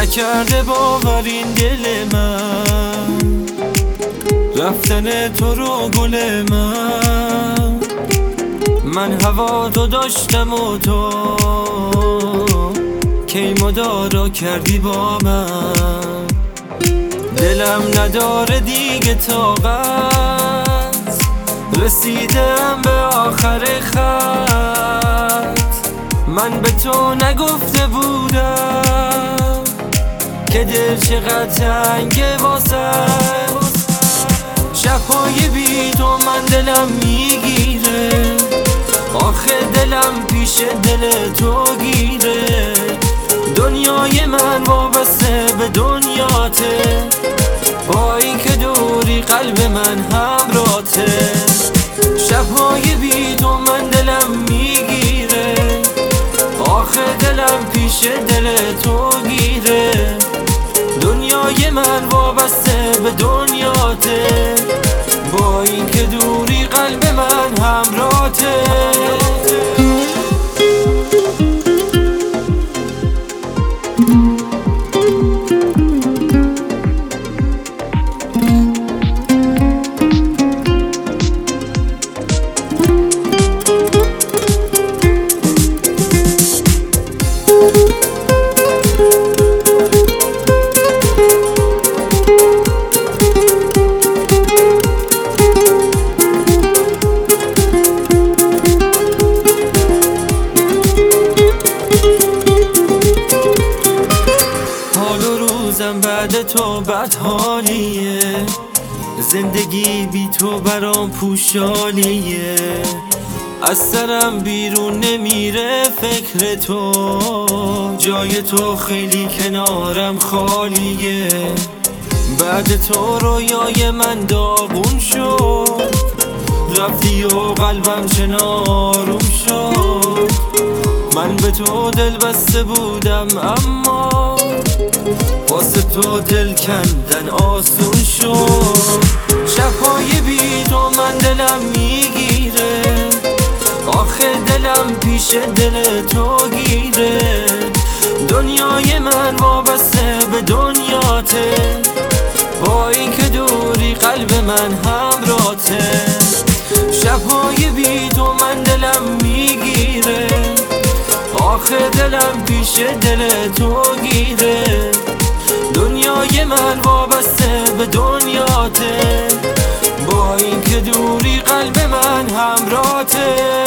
نکرده باور این دل من، رفتن تو رو گل من هوا تو داشتم و تو کی مدارا کردی با من. دلم نداره دیگه طاقت، رسیدم به آخر خط. من به تو نگفته بودم که دل چقدر تنگه واسه. شب‌های بی تو من دلم میگیره، آخه دلم پیش دل تو گیره. دنیای من وابسته به دنیاته، با این که دوری قلب من همراته. شب‌های بی تو من دلم میگیره، آخه دلم پیش دل تو گیره. دنیای من وابسته به دنیاته، با این که دوری قلب من همراته. بعد تو بد حالیه، زندگی بی تو برام پوشالیه. از سرم بیرون نمیره فکر تو، جای تو خیلی کنارم خالیه. بعد تو رویای من داغون شد، رفتی و قلبم چه آروم شد. من به تو دل بسته بودم اما واسه تو دل کندن آسون شد. شب‌های بی تو من دلم میگیره، آخه دلم پیش دل تو گیره. دنیای من وابسته به دنیاته، با این که دوری قلب من همراته. شب‌های بی تو من دلم میگیره، آخه دلم پیش دل تو گیره. دنیای من وابسته به دنیاته، با این که دوری قلب من همراته.